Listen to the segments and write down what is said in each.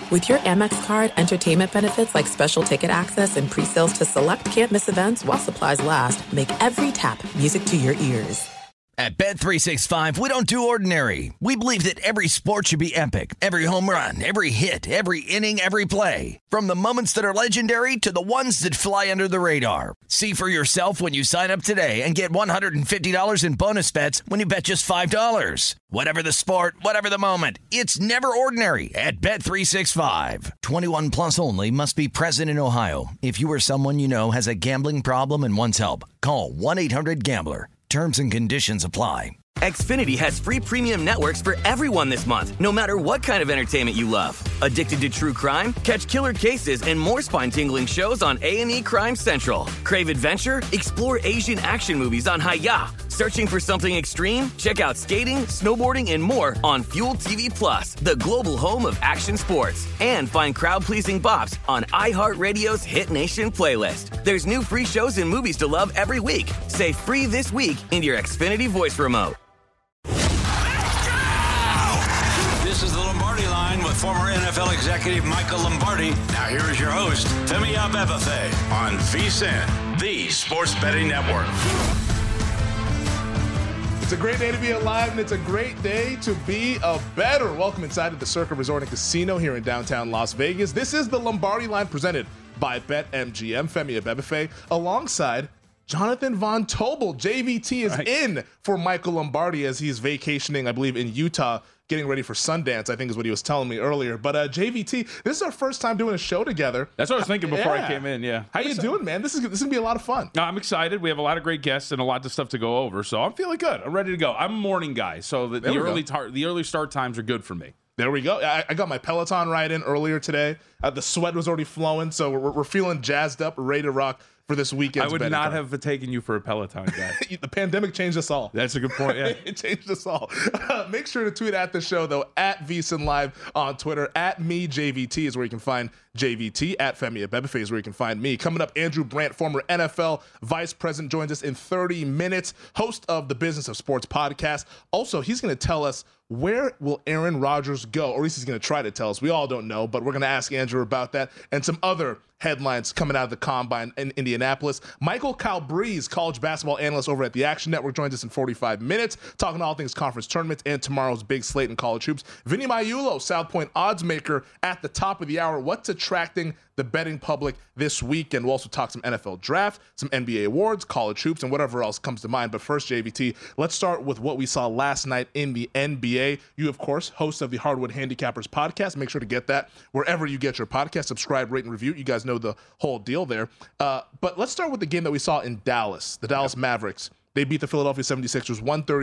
With your Amex card, entertainment benefits like special ticket access and pre-sales to select can't-miss events while supplies last make every tap music to your ears. At Bet365, we don't do ordinary. We believe that every sport should be epic. Every home run, every hit, every inning, every play. From the moments that are legendary to the ones that fly under the radar. See for yourself when you sign up today and get $150 in bonus bets when you bet just $5. Whatever the sport, whatever the moment, it's never ordinary at Bet365. 21 plus only. Must be present in Ohio. If you or someone you know has a gambling problem and wants help, call 1-800-GAMBLER. Terms and conditions apply. Xfinity has free premium networks for everyone this month, no matter what kind of entertainment you love. Addicted to true crime? Catch killer cases and more spine-tingling shows on A&E Crime Central. Crave adventure? Explore Asian action movies on Hi-YAH. Searching for something extreme? Check out skating, snowboarding, and more on Fuel TV Plus, the global home of action sports. And find crowd-pleasing bops on iHeartRadio's Hit Nation playlist. There's new free shows and movies to love every week. Say free this week in your Xfinity voice remote. This is the Lombardi Line with former NFL executive Michael Lombardi. Now here is your host, Femi Abebefe, on VSiN, the Sports Betting Network. It's a great day to be alive, and it's a great day to be a bettor. Welcome inside of the Circa Resort and Casino here in downtown Las Vegas. This is the Lombardi Line presented by BetMGM. Femi Abebefe alongside Jonathan Von Tobel. JVT is in for Michael Lombardi as he's vacationing, I believe, in Utah, getting ready for Sundance, I think is what he was telling me earlier. But JVT, this is our first time doing a show together. That's what I was thinking before I came in, yeah. How you doing, man? This is going to be a lot of fun. No, I'm excited. We have a lot of great guests and a lot of stuff to go over, so I'm feeling good. I'm ready to go. I'm a morning guy, so the early start times are good for me. There we go. I got my Peloton ride in earlier today. The sweat was already flowing, so we're feeling jazzed up, ready to rock for this weekend. I would not have taken you for a Peloton guy. The pandemic changed us all. That's a good point, yeah. It changed us all. Make sure to tweet at the show, though, at VSiN Live on Twitter. At me, JVT is where you can find JVT. At Femi Abebefe is where you can find me. Coming up, Andrew Brandt, former NFL Vice President, joins us in 30 minutes. Host of the Business of Sports podcast. Also, he's going to tell us where will Aaron Rodgers go, or at least he's going to try to tell us. We all don't know, but we're going to ask Andrew about that and some other headlines coming out of the Combine in Indianapolis. Michael Calabrese, college basketball analyst over at the Action Network, joins us in 45 minutes, talking all things conference tournaments and tomorrow's big slate in college hoops. Vinny Magliulo, South Point odds maker, at the top of the hour. What's attracting the betting public this weekend? We'll also talk some NFL draft, some NBA awards, college hoops, and whatever else comes to mind. But first, JVT, let's start with what we saw last night in the NBA. You, of course, host of the Hardwood Handicappers podcast. Make sure to get that wherever you get your podcast. Subscribe, rate, and review. You guys know the whole deal there. But let's start with the game that we saw in Dallas. The Dallas Mavericks. They beat the Philadelphia 76ers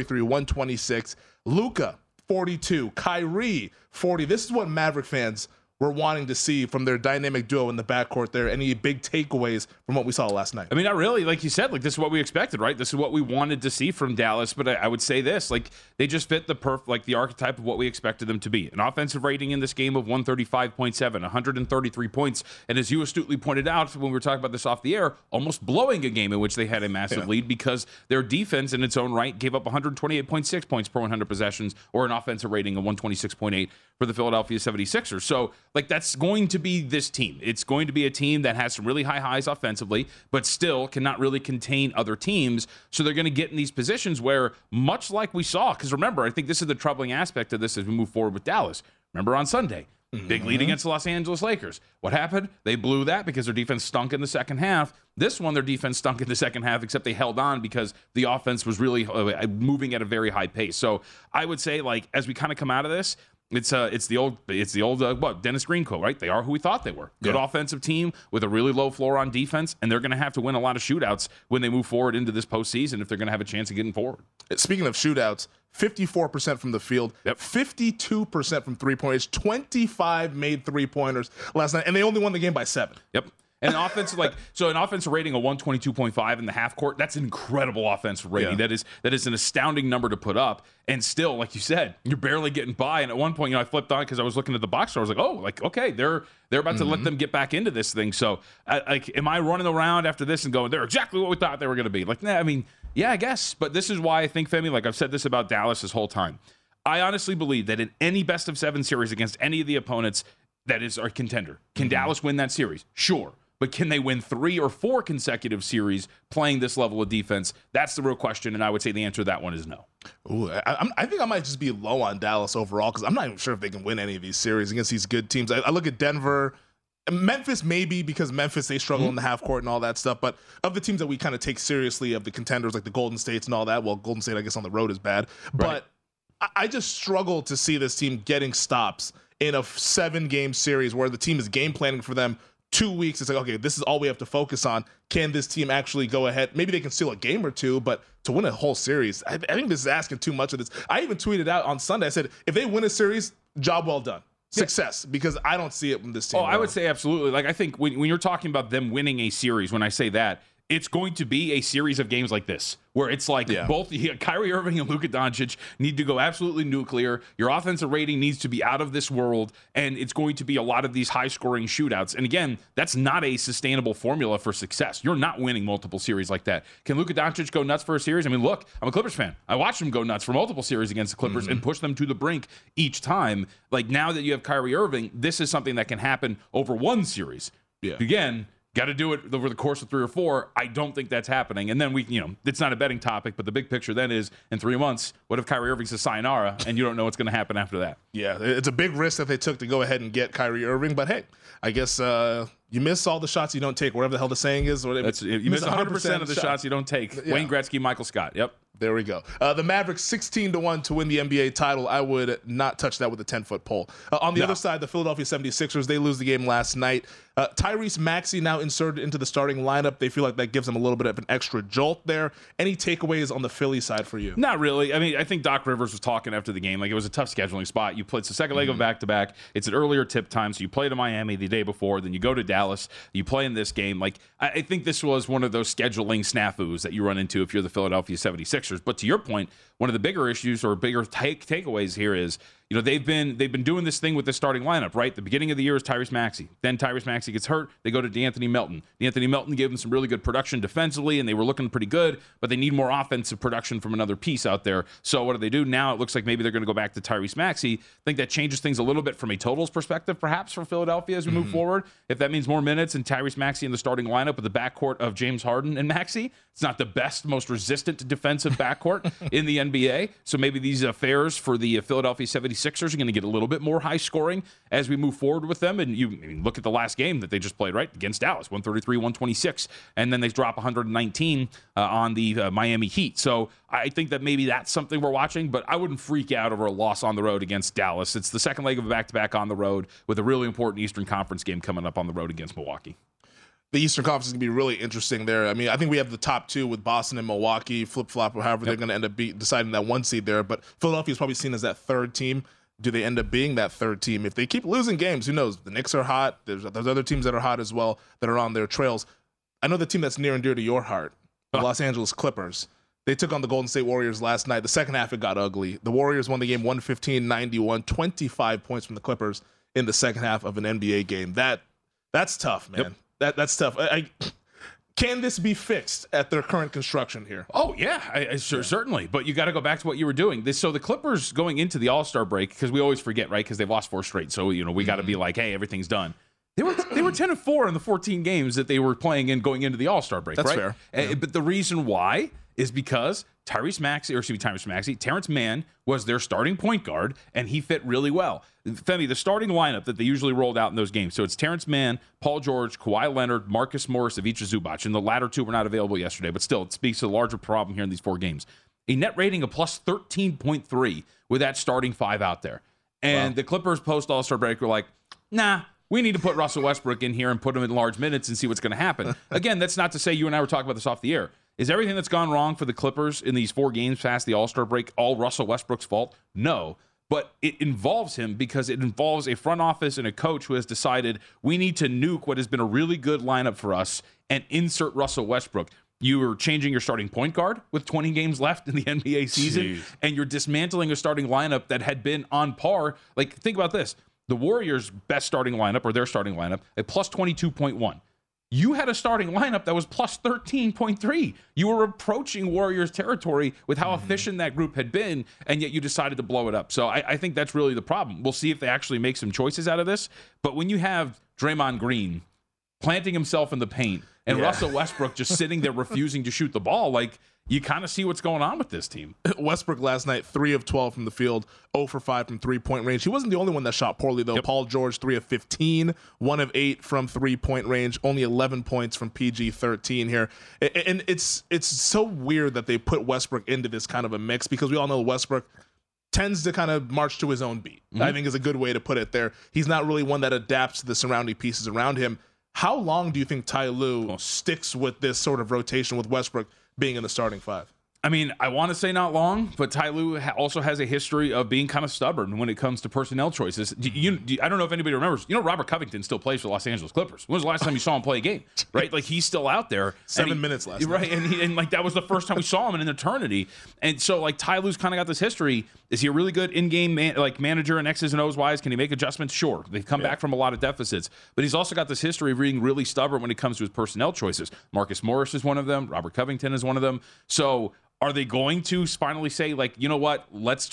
133-126. Luka, 42. Kyrie, 40. This is what Maverick fans we're wanting to see from their dynamic duo in the backcourt there. Any big takeaways from what we saw last night? I mean, not really. Like you said, this is what we expected, right? This is what we wanted to see from Dallas. But I would say this, they just fit the archetype of what we expected them to be. An offensive rating in this game of 135.7, 133 points. And as you astutely pointed out when we were talking about this off the air, almost blowing a game in which they had a massive lead because their defense in its own right gave up 128.6 points per 100 possessions, or an offensive rating of 126.8 for the Philadelphia 76ers. So, that's going to be this team. It's going to be a team that has some really high highs offensively, but still cannot really contain other teams. So they're going to get in these positions where, much like we saw, because remember, I think this is the troubling aspect of this as we move forward with Dallas. Remember on Sunday, big lead against the Los Angeles Lakers. What happened? They blew that because their defense stunk in the second half. This one, their defense stunk in the second half, except they held on because the offense was really moving at a very high pace. So I would say, as we kind of come out of this, it's the old Dennis Green quote, right? They are who we thought they were. Good offensive team with a really low floor on defense, and they're going to have to win a lot of shootouts when they move forward into this postseason if they're going to have a chance of getting forward. Speaking of shootouts, 54% from the field, 52% from three-pointers, 25 made three-pointers last night, and they only won the game by 7. Yep. And an offensive an offensive rating of 122.5 in the half court, that's an incredible offensive rating. Yeah. That is an astounding number to put up. And still, like you said, you're barely getting by. And at one point, I flipped on because I was looking at the box score. I was like, okay, they're about to let them get back into this thing. So, am I running around after this and going, they're exactly what we thought they were going to be? Yeah, I guess. But this is why I think, Femi, I've said this about Dallas this whole time. I honestly believe that in any best of 7 series against any of the opponents, that is a contender. Can Dallas win that series? Sure. But can they win 3 or 4 consecutive series playing this level of defense? That's the real question, and I would say the answer to that one is no. Ooh, I think I might just be low on Dallas overall because I'm not even sure if they can win any of these series against these good teams. I look at Denver, Memphis maybe because Memphis, they struggle in the half court and all that stuff. But of the teams that we kind of take seriously, of the contenders like the Golden States and all that, well, Golden State I guess on the road is bad. Right. But I just struggle to see this team getting stops in a 7-game series where the team is game planning for them 2 weeks. It's like, okay, this is all we have to focus on. Can this team actually go ahead? Maybe they can steal a game or two, but to win a whole series, I think this is asking too much of this. I even tweeted out on Sunday, I said, if they win a series, job well done. Success, because I don't see it from this team. I would say absolutely. Like, I think when you're talking about them winning a series, when I say that, it's going to be a series of games like this, where it's like both Kyrie Irving and Luka Doncic need to go absolutely nuclear. Your offensive rating needs to be out of this world, and it's going to be a lot of these high-scoring shootouts. And again, that's not a sustainable formula for success. You're not winning multiple series like that. Can Luka Doncic go nuts for a series? I mean, look, I'm a Clippers fan. I watched him go nuts for multiple series against the Clippers and push them to the brink each time. Like, now that you have Kyrie Irving, this is something that can happen over one series. Yeah. Again, got to do it over the course of 3 or 4. I don't think that's happening. And then it's not a betting topic, but the big picture then is in 3 months, what if Kyrie Irving says sayonara and you don't know what's going to happen after that? Yeah, it's a big risk that they took to go ahead and get Kyrie Irving. But hey, I guess you miss all the shots you don't take, whatever the hell the saying is. You miss 100% of the shots you don't take. Yeah. Wayne Gretzky, Michael Scott. Yep. There we go. The Mavericks 16-1 to win the NBA title. I would not touch that with a 10-foot pole. On the other side, the Philadelphia 76ers, they lose the game last night. Tyrese Maxey now inserted into the starting lineup. They feel like that gives them a little bit of an extra jolt there. Any takeaways on the Philly side for you? Not really. I mean, I think Doc Rivers was talking after the game. Like, it was a tough scheduling spot. You played, it's the second leg of back-to-back. It's an earlier tip time, so you play to Miami the day before. Then you go to Dallas. You play in this game. Like, I think this was one of those scheduling snafus that you run into if you're the Philadelphia 76ers. But to your point, one of the bigger issues or bigger takeaways here is, they've been doing this thing with the starting lineup, right? The beginning of the year is Tyrese Maxey. Then Tyrese Maxey gets hurt. They go to DeAnthony Melton. DeAnthony Melton gave them some really good production defensively, and they were looking pretty good, but they need more offensive production from another piece out there. So what do? Now it looks like maybe they're going to go back to Tyrese Maxey. I think that changes things a little bit from a totals perspective, perhaps, for Philadelphia as we move forward. If that means more minutes and Tyrese Maxey in the starting lineup with the backcourt of James Harden and Maxey, it's not the best, most resistant defensive backcourt in the NBA. So maybe these affairs for the Philadelphia 76ers are going to get a little bit more high scoring as we move forward with them. And you look at the last game that they just played, right, against Dallas, 133-126, and then they drop 119 on the Miami Heat. So I think that maybe that's something we're watching, but I wouldn't freak out over a loss on the road against Dallas. It's the second leg of a back-to-back on the road with a really important Eastern Conference game coming up on the road against Milwaukee. The Eastern Conference is going to be really interesting there. I mean, I think we have the top 2 with Boston and Milwaukee, flip-flop, or however they're going to end up deciding that 1 seed there. But Philadelphia is probably seen as that 3rd team. Do they end up being that 3rd team? If they keep losing games, who knows? The Knicks are hot. There's other teams that are hot as well that are on their trails. I know the team that's near and dear to your heart, the Los Angeles Clippers. They took on the Golden State Warriors last night. The second half, it got ugly. The Warriors won the game 115-91, 25 points from the Clippers in the second half of an NBA game. That's tough, man. Yep. That's tough. Can this be fixed at their current construction here? Oh, yeah, certainly. But you got to go back to what you were doing. So the Clippers going into the All-Star break, because we always forget, right, because they've lost 4 straight. So, we got to be like, hey, everything's done. They were 10-4 in the 14 games that they were playing in going into the All-Star break, That's right? Fair. Yeah. But the reason why is because Terrence Mann was their starting point guard, and he fit really well. Femi, the starting lineup that they usually rolled out in those games, so it's Terrence Mann, Paul George, Kawhi Leonard, Marcus Morris, Ivica Zubac, and the latter 2 were not available yesterday, but still, it speaks to the larger problem here in these 4 games. A net rating of plus 13.3 with that starting 5 out there. And the Clippers post-All-Star break were like, nah, we need to put Russell Westbrook in here and put him in large minutes and see what's going to happen. Again, that's not to say you and I were talking about this off the air. Is everything that's gone wrong for the Clippers in these 4 games past the All-Star break all Russell Westbrook's fault? No. But it involves him because it involves a front office and a coach who has decided we need to nuke what has been a really good lineup for us and insert Russell Westbrook. You are changing your starting point guard with 20 games left in the NBA season, and you're dismantling a starting lineup that had been on par. Like, think about this. The Warriors' best starting lineup, or their starting lineup, at plus 22.1. you had a starting lineup that was plus 13.3. You were approaching Warriors territory with how efficient that group had been, and yet you decided to blow it up. So I think that's really the problem. We'll see if they actually make some choices out of this. But when you have Draymond Green planting himself in the paint and Russell Westbrook just sitting there refusing to shoot the ball, like, you kind of see what's going on with this team. Westbrook last night, 3 of 12 from the field, 0 for 5 from three-point range. He wasn't the only one that shot poorly, though. Yep. Paul George, 3 of 15, 1 of 8 from three-point range, only 11 points from PG-13 here. And it's so weird that they put Westbrook into this kind of a mix, because we all know Westbrook tends to kind of march to his own beat. I think is a good way to put it there. He's not really one that adapts to the surrounding pieces around him. How long do you think Ty Lue sticks with this sort of rotation with Westbrook being in the starting 5? I mean, I want to say not long, but Ty Lue also has a history of being kind of stubborn when it comes to personnel choices. I don't know if anybody remembers. Robert Covington still plays for the Los Angeles Clippers. When was the last time you saw him play a game? Right, like, he's still out there. 7 minutes last night. Right, and like, that was the first time we saw him in an eternity. And so, like, Ty Lue's kind of got this history. Is he a really good in-game manager and X's and O's wise? Can he make adjustments? Sure. They've come back from a lot of deficits, but he's also got this history of being really stubborn when it comes to his personnel choices. Marcus Morris is one of them. Robert Covington is one of them. So, are they going to finally say, like, you know what, let's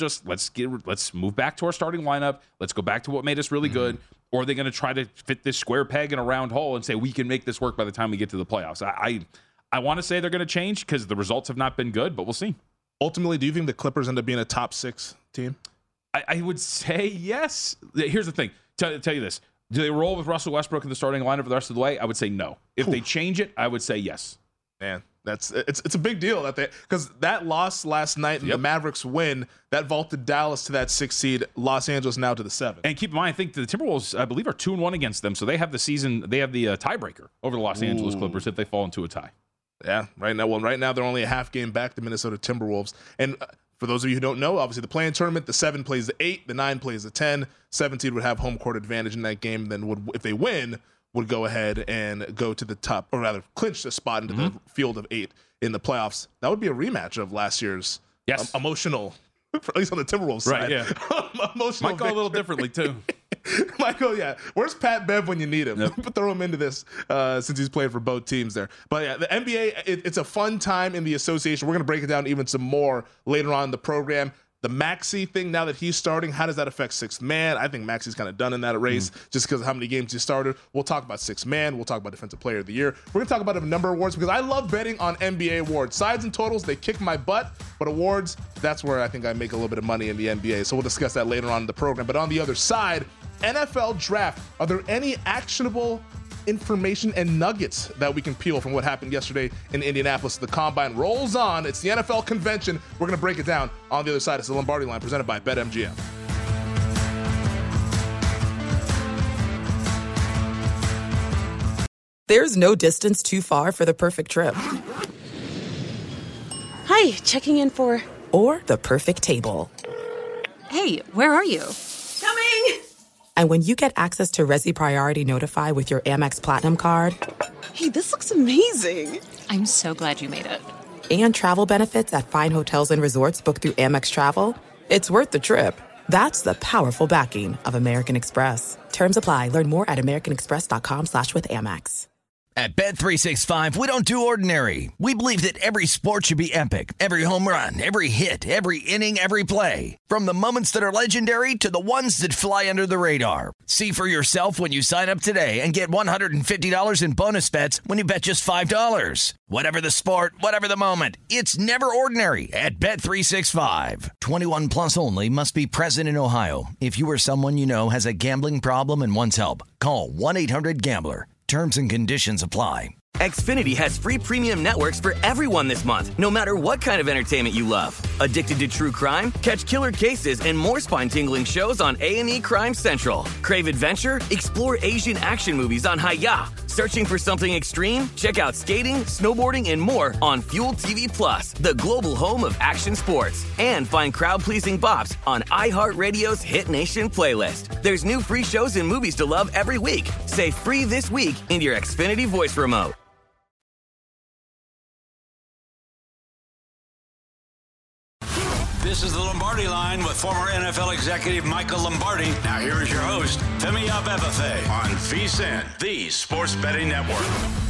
move back to our starting lineup, let's go back to what made us really good, or are they going to try to fit this square peg in a round hole and say we can make this work by the time we get to the playoffs? I want to say they're going to change because the results have not been good, but we'll see. Ultimately, do you think the Clippers end up being a top 6 team? I would say yes. Here's the thing. Tell you this. Do they roll with Russell Westbrook in the starting lineup for the rest of the way? I would say no. If they change it, I would say yes. Man, it's a big deal because that loss last night and the Mavericks win that vaulted Dallas to that 6th seed, Los Angeles now to the 7th. And keep in mind, I think the Timberwolves, I believe, are 2-1 against them, so they have the tiebreaker over the Los Angeles Clippers if they fall into a tie. Yeah, right now they're only a half game back to Minnesota Timberwolves. And for those of you who don't know, obviously the play-in tournament, the 7 plays the 8, the 9 plays the 10. 7 seed would have home court advantage in that game. Then if they win, would go ahead and go to the top, or rather clinch the spot into the field of 8 in the playoffs. That would be a rematch of last year's emotional, at least on the Timberwolves side. Right, yeah. Emotional might go a little differently, too. Michael, where's Pat Bev when you need him? Yep. Throw him into this since he's played for both teams there. But yeah, the NBA, it's a fun time in the association. We're going to break it down even some more later on in the program. The Maxey thing, now that he's starting, how does that affect sixth man? I think Maxey's kind of done in that race just because of how many games he started. We'll talk about sixth man. We'll talk about Defensive Player of the Year. We're going to talk about a number of awards because I love betting on NBA awards. Sides and totals, they kick my butt, but awards, that's where I think I make a little bit of money in the NBA. So we'll discuss that later on in the program. But on the other side, NFL draft. Are there any actionable information and nuggets that we can peel from what happened yesterday in Indianapolis? The Combine rolls on. It's the NFL convention. We're going to break it down on the other side. It's the Lombardi Line presented by BetMGM. There's no distance too far for the perfect trip. Hi, checking in for... Or the perfect table. Hey, where are you? Coming! And when you get access to Resi Priority Notify with your Amex Platinum card... Hey, this looks amazing! I'm so glad you made it. And travel benefits at fine hotels and resorts booked through Amex Travel, it's worth the trip. That's the powerful backing of American Express. Terms apply. Learn more at americanexpress.com/withAmex. At Bet365, we don't do ordinary. We believe that every sport should be epic. Every home run, every hit, every inning, every play. From the moments that are legendary to the ones that fly under the radar. See for yourself when you sign up today and get $150 in bonus bets when you bet just $5. Whatever the sport, whatever the moment, it's never ordinary at Bet365. 21 plus only. Must be present in Ohio. If you or someone you know has a gambling problem and wants help, call 1-800-GAMBLER. Terms and conditions apply. Xfinity has free premium networks for everyone this month, no matter what kind of entertainment you love. Addicted to true crime? Catch killer cases and more spine-tingling shows on A&E Crime Central. Crave adventure? Explore Asian action movies on Hi-YAH. Searching for something extreme? Check out skating, snowboarding, and more on Fuel TV Plus, the global home of action sports. And find crowd-pleasing bops on iHeartRadio's Hit Nation playlist. There's new free shows and movies to love every week. Say free this week in your Xfinity voice remote. This is the Lombardi Line with former NFL executive Michael Lombardi. Now here is your host, Femi Abebefe, on VSiN, the Sports Betting Network.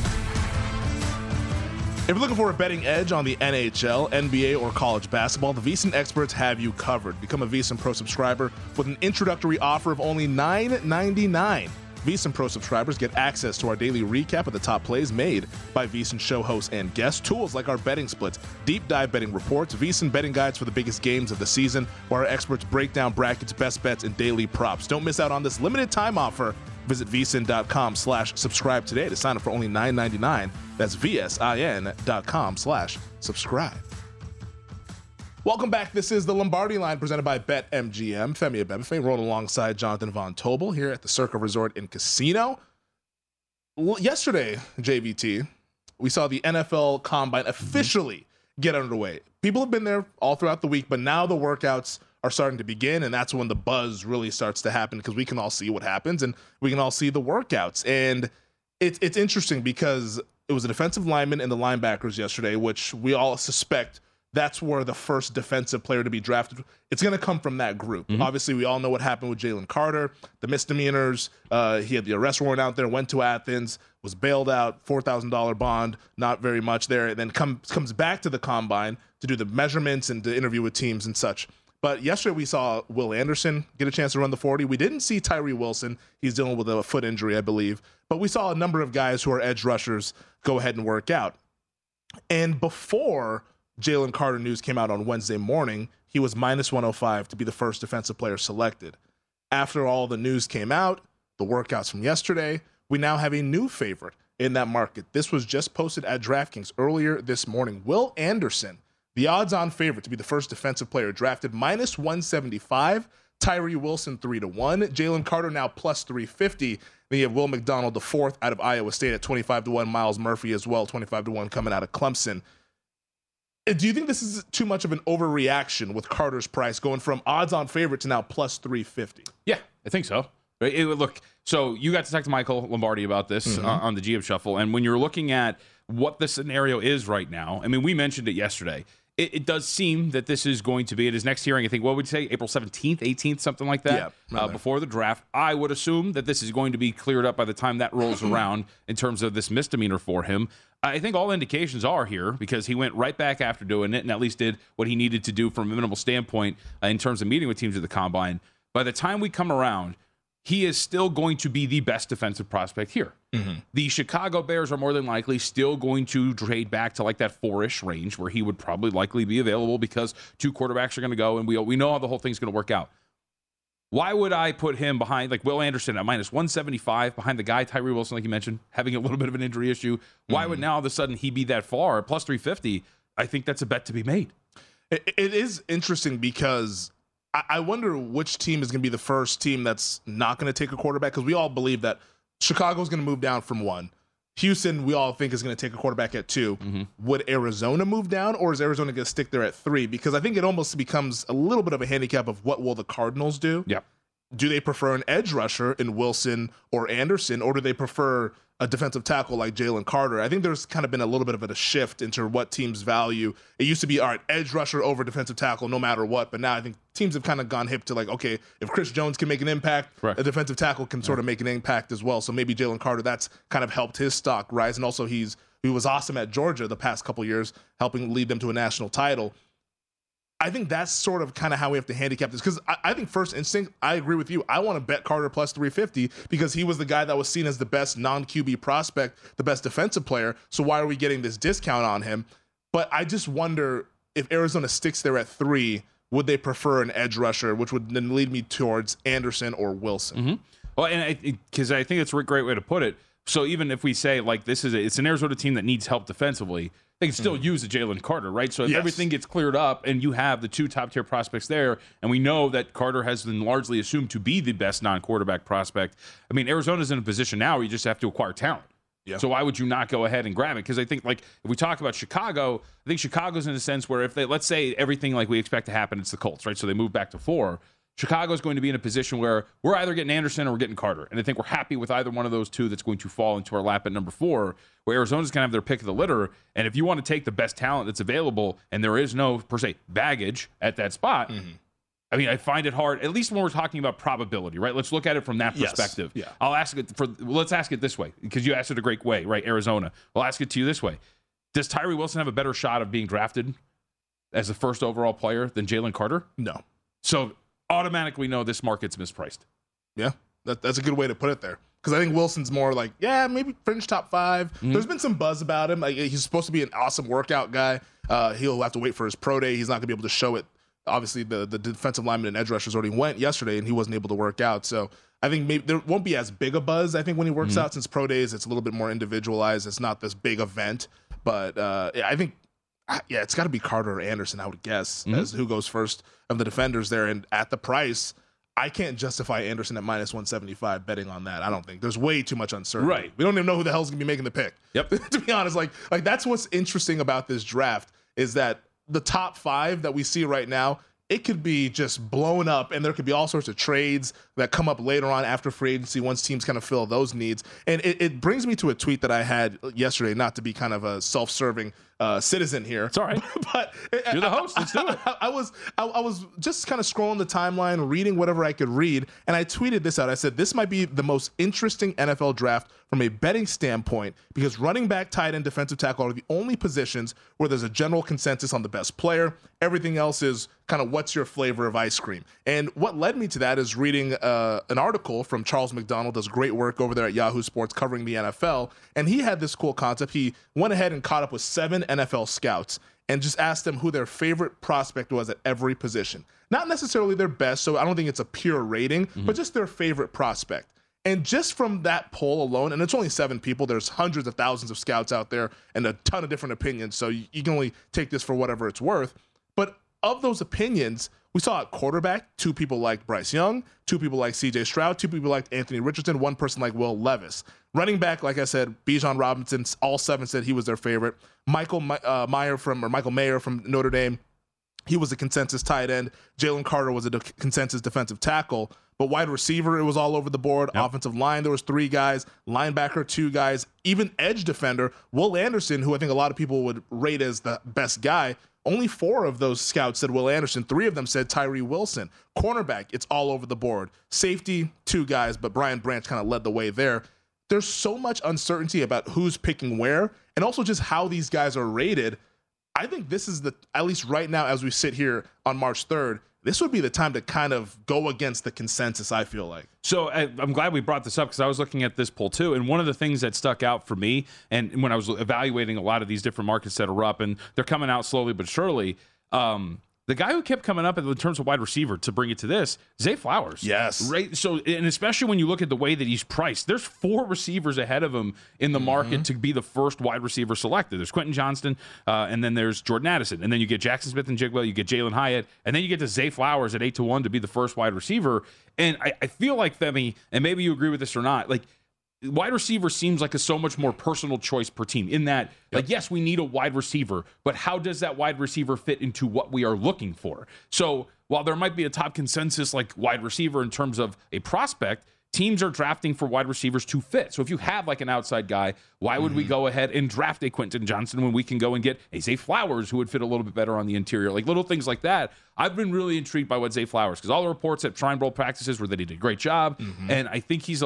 If you're looking for a betting edge on the NHL, NBA, or college basketball, the VSiN experts have you covered. Become a VSiN Pro subscriber with an introductory offer of only $9.99. VSiN Pro subscribers get access to our daily recap of the top plays made by VSiN show hosts and guests, tools like our betting splits, deep dive betting reports, VSiN betting guides for the biggest games of the season, where our experts break down brackets, best bets, and daily props. Don't miss out on this limited time offer. Visit vsin.com/subscribe today to sign up for only $9.99. That's vsin.com/subscribe. Welcome back. This is the Lombardi Line presented by BetMGM. Femi Abebefe rolling alongside Jonathan Von Tobel here at the Circa Resort and Casino. Yesterday, JVT, we saw the NFL Combine officially get underway. People have been there all throughout the week, but now the workouts are starting to begin, and that's when the buzz really starts to happen because we can all see what happens and we can all see the workouts. And it's interesting because it was a defensive lineman and the linebackers yesterday, which we all suspect that's where the first defensive player to be drafted. It's going to come from that group. Obviously, we all know what happened with Jalen Carter, the misdemeanors. He had the arrest warrant out there, went to Athens, was bailed out, $4,000 bond, not very much there, and then comes back to the Combine to do the measurements and to interview with teams and such. But yesterday we saw Will Anderson get a chance to run the 40. We didn't see Tyree Wilson. He's dealing with a foot injury, I believe. But we saw a number of guys who are edge rushers go ahead and work out. And before Jalen Carter news came out on Wednesday morning, he was minus 105 to be the first defensive player selected. After all the news came out, the workouts from yesterday, we now have a new favorite in that market. This was just posted at DraftKings earlier this morning. Will Anderson, the odds-on favorite to be the first defensive player drafted, minus 175. Tyree Wilson 3-1. Jalen Carter now plus 350. Then you have Will McDonald, the fourth out of Iowa State at 25-1. Miles Murphy as well, 25-1 coming out of Clemson. Do you think this is too much of an overreaction with Carter's price going from odds-on favorite to now plus 350? Yeah, I think so. Look, so you got to talk to Michael Lombardi about this on the GM Shuffle, and when you're looking at what the scenario is right now, I mean, we mentioned it yesterday. It does seem that this is going to be at his next hearing. I think, what would you say, April 17th, 18th, something like that, before the draft. I would assume that this is going to be cleared up by the time that rolls around in terms of this misdemeanor for him. I think all indications are here because he went right back after doing it and at least did what he needed to do from a minimal standpoint in terms of meeting with teams at the Combine. By the time we come around, he is still going to be the best defensive prospect here. The Chicago Bears are more than likely still going to trade back to like that 4-ish range where he would probably likely be available because two quarterbacks are going to go, and we know how the whole thing's going to work out. Why would I put him behind like Will Anderson at minus 175 behind the guy Tyree Wilson, like you mentioned, having a little bit of an injury issue? Why would now all of a sudden he be that far at plus 350? I think that's a bet to be made. It is interesting because I wonder which team is going to be the first team that's not going to take a quarterback, because we all believe that Chicago's going to move down from 1. Houston, we all think, is going to take a quarterback at 2. Would Arizona move down, or is Arizona going to stick there at 3? Because I think it almost becomes a little bit of a handicap of what will the Cardinals do. Yeah. Do they prefer an edge rusher in Wilson or Anderson, or do they prefer a defensive tackle like Jalen Carter? I think there's kind of been a little bit of a shift into what teams value. It used to be, all right, edge rusher over defensive tackle no matter what, but now I think teams have kind of gone hip to like, okay, if Chris Jones can make an impact, a defensive tackle can sort of make an impact as well. So maybe Jalen Carter, that's kind of helped his stock rise, and also he was awesome at Georgia the past couple years, helping lead them to a national title. I think that's sort of kind of how we have to handicap this, because I think first instinct, I agree with you. I want to bet Carter plus 350 because he was the guy that was seen as the best non-QB prospect, the best defensive player. So why are we getting this discount on him? But I just wonder if Arizona sticks there at 3, would they prefer an edge rusher, which would then lead me towards Anderson or Wilson? Well, and because I think it's a great way to put it. So even if we say like it's an Arizona team that needs help defensively, they can still use a Jalen Carter, right? So if everything gets cleared up and you have the 2 top-tier prospects there, and we know that Carter has been largely assumed to be the best non-quarterback prospect, I mean, Arizona's in a position now where you just have to acquire talent. Yeah. So why would you not go ahead and grab it? Because I think, like, if we talk about Chicago, I think Chicago's in a sense where if they, let's say everything like we expect to happen, it's the Colts, right? So they move back to 4. Chicago's going to be in a position where we're either getting Anderson or we're getting Carter. And I think we're happy with either one of those two that's going to fall into our lap at number 4, where Arizona's going to have their pick of the litter. And if you want to take the best talent that's available and there is no, per se, baggage at that spot, I mean, I find it hard, at least when we're talking about probability, right? Let's look at it from that perspective. Yes. Yeah. Let's ask it this way, because you asked it a great way, right? Arizona. I'll ask it to you this way. Does Tyree Wilson have a better shot of being drafted as the first overall player than Jalen Carter? No. So automatically know this market's mispriced. Yeah, that's a good way to put it there. Because I think Wilson's more like, maybe fringe top 5. There's been some buzz about him. Like, he's supposed to be an awesome workout guy. He'll have to wait for his pro day. He's not going to be able to show it. Obviously, the defensive lineman and edge rushers already went yesterday, and he wasn't able to work out. So I think maybe there won't be as big a buzz, I think, when he works out, since pro days, it's a little bit more individualized. It's not this big event. But I think, it's got to be Carter or Anderson, I would guess, as who goes first of the defenders there. And at the price, I can't justify Anderson at minus 175 betting on that. I don't think. There's way too much uncertainty. Right. We don't even know who the hell's going to be making the pick. Yep. To be honest, like that's what's interesting about this draft is that the top 5 that we see right now, it could be just blown up, and there could be all sorts of trades that come up later on after free agency once teams kind of fill those needs. And it brings me to a tweet that I had yesterday, not to be kind of a self-serving citizen here. It's all right. But you're the host. Let's do it. I was just kind of scrolling the timeline, reading whatever I could read, and I tweeted this out. I said, this might be the most interesting NFL draft from a betting standpoint because running back, tight end, defensive tackle are the only positions where there's a general consensus on the best player. Everything else is kind of what's your flavor of ice cream. And what led me to that is reading an article from Charles McDonald, does great work over there at Yahoo Sports covering the NFL. And he had this cool concept. He went ahead and caught up with 7 NFL scouts and just asked them who their favorite prospect was at every position. Not necessarily their best, so I don't think it's a pure rating, but just their favorite prospect. And just from that poll alone, and it's only 7 people, there's hundreds of thousands of scouts out there and a ton of different opinions, so you can only take this for whatever it's worth. But of those opinions, we saw at quarterback, 2 people like Bryce Young, 2 people like C.J. Stroud, 2 people like Anthony Richardson, 1 person like Will Levis. Running back, like I said, Bijan Robinson, all 7 said he was their favorite. Michael Mayer from Notre Dame, he was a consensus tight end. Jalen Carter was a consensus defensive tackle. But wide receiver, it was all over the board. Yep. Offensive line, there was 3 guys. Linebacker, 2 guys. Even edge defender, Will Anderson, who I think a lot of people would rate as the best guy, only 4 of those scouts said Will Anderson. 3 of them said Tyree Wilson. Cornerback, it's all over the board. Safety, 2 guys, but Brian Branch kind of led the way there. There's so much uncertainty about who's picking where, and also just how these guys are rated. I think this is at least right now, as we sit here on March 3rd, this would be the time to kind of go against the consensus, I feel like. So I'm glad we brought this up because I was looking at this poll too. And one of the things that stuck out for me, and when I was evaluating a lot of these different markets that are up, and they're coming out slowly but surely, the guy who kept coming up in terms of wide receiver, to bring it to this, Zay Flowers. Yes. Right. So, and especially when you look at the way that he's priced, there's 4 receivers ahead of him in the market to be the first wide receiver selected. There's Quentin Johnston, and then there's Jordan Addison. And then you get Jackson Smith and Jigwell, you get Jalen Hyatt, and then you get to Zay Flowers at 8-1 to be the first wide receiver. And I feel like, Femi, and maybe you agree with this or not, like, wide receiver seems like a so much more personal choice per team in that, like, yes, we need a wide receiver, but how does that wide receiver fit into what we are looking for? So while there might be a top consensus like wide receiver in terms of a prospect, teams are drafting for wide receivers to fit. So if you have like an outside guy, why would we go ahead and draft a Quentin Johnston when we can go and get a Zay Flowers who would fit a little bit better on the interior? Like little things like that. I've been really intrigued by what Zay Flowers, because all the reports at Shrine Bowl practices were that he did a great job. And I think he's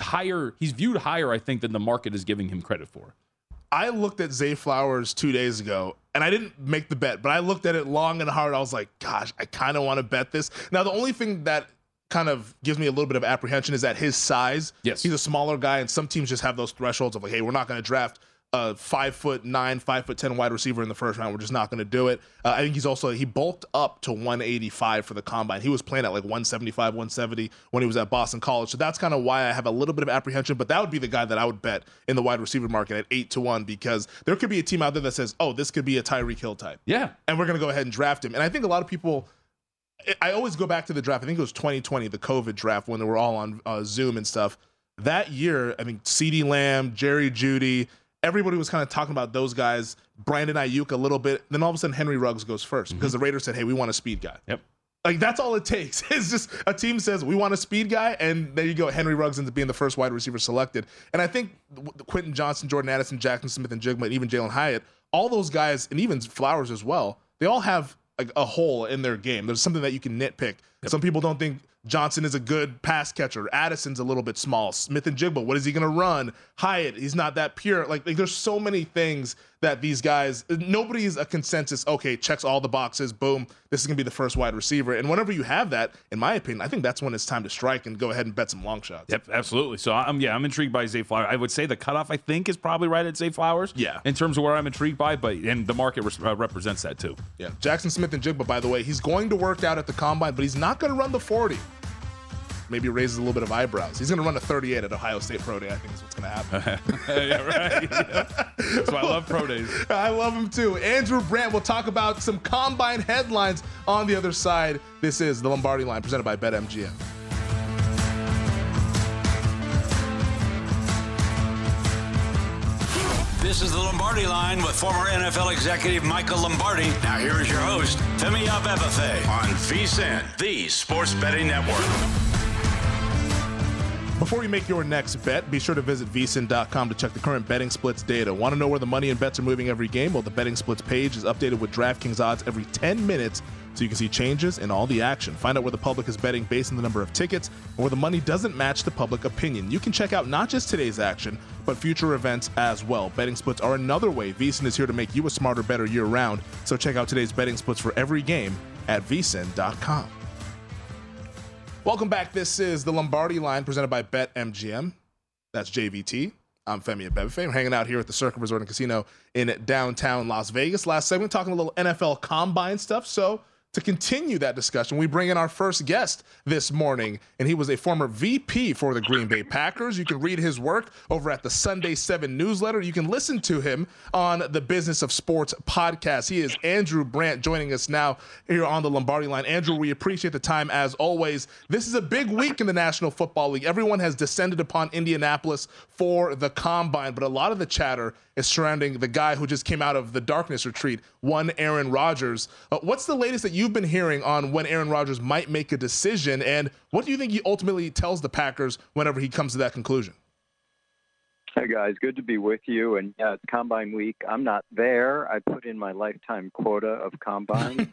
viewed higher, I think, than the market is giving him credit for. I looked at Zay Flowers 2 days ago, and I didn't make the bet, but I looked at it long and hard. I was like, gosh, I kind of want to bet this. Now, the only thing that kind of gives me a little bit of apprehension is that his size. Yes. He's a smaller guy, and some teams just have those thresholds of like, hey, we're not going to draft a 5'9", 5'10" wide receiver in the first round. We're just not going to do it. I think he bulked up to 185 for the combine. He was playing at like 175, 170 when he was at Boston College. So that's kind of why I have a little bit of apprehension, but that would be the guy that I would bet in the wide receiver market at 8-1, because there could be a team out there that says, oh, this could be a Tyreek Hill type. Yeah. And we're going to go ahead and draft him. And I think a lot of people, I always go back to the draft. I think it was 2020, the COVID draft, when they were all on Zoom and stuff. That year, I mean, CeeDee Lamb, Jerry Jeudy, everybody was kind of talking about those guys, Brandon Ayuk a little bit. Then all of a sudden, Henry Ruggs goes first because the Raiders said, hey, we want a speed guy. Yep. Like, that's all it takes. It's just a team says, we want a speed guy, and there you go. Henry Ruggs ends up being the first wide receiver selected. And I think Quentin Johnson, Jordan Addison, Jackson Smith, and Jigma, and even Jalen Hyatt, all those guys, and even Flowers as well, they all have like a hole in their game. There's something that you can nitpick. Yep. Some people don't think Johnson is a good pass catcher. Addison's a little bit small. Smith and Jigba, what is he going to run? Hyatt, he's not that pure. Like there's so many things that these guys, nobody's a consensus, okay, checks all the boxes, boom, this is going to be the first wide receiver. And whenever you have that, in my opinion, I think that's when it's time to strike and go ahead and bet some long shots. Yep, absolutely. So I'm intrigued by Zay Flowers. I would say the cutoff, I think, is probably right at Zay Flowers. Yeah. In terms of where I'm intrigued by, and the market represents that too. Yeah. Jackson Smith and Jigba, by the way, he's going to work out at the combine, but he's not going to run the 40. Maybe raises a little bit of eyebrows. He's going to run a 38 at Ohio State Pro Day, I think is what's going to happen. Yeah, right. Yeah. That's why I love Pro Days. I love him too. Andrew Brandt will talk about some combine headlines on the other side. This is the Lombardi Line presented by BetMGM. This is the Lombardi Line with former NFL executive Michael Lombardi. Now here is your host, Femi Abebefe, on VSiN, the Sports Betting Network. Before you make your next bet, be sure to visit vsin.com to check the current betting splits data. Want to know where the money and bets are moving every game? Well, the betting splits page is updated with DraftKings odds every 10 minutes so you can see changes in all the action. Find out where the public is betting based on the number of tickets and where the money doesn't match the public opinion. You can check out not just today's action, but future events as well. Betting splits are another way VSiN is here to make you a smarter, better year-round. So check out today's betting splits for every game at vsin.com. Welcome back. This is the Lombardi Line presented by BetMGM. That's JVT. I'm Femi Abebefe. We're hanging out here at the Circa Resort and Casino in downtown Las Vegas. Last segment, talking a little NFL Combine stuff. So to continue that discussion, we bring in our first guest this morning, and he was a former VP for the Green Bay Packers. You can read his work over at the Sunday 7 newsletter. You can listen to him on the Business of Sports podcast. He is Andrew Brandt, joining us now here on the Lombardi Line. Andrew, we appreciate the time as always. This is a big week in the National Football League. Everyone has descended upon Indianapolis for the Combine, but a lot of the chatter is surrounding the guy who just came out of the darkness retreat, one Aaron Rodgers. What's the latest that you've been hearing on when Aaron Rodgers might make a decision, and what do you think he ultimately tells the Packers whenever he comes to that conclusion? Hey, guys. Good to be with you. And it's Combine Week. I'm not there. I put in my lifetime quota of Combine.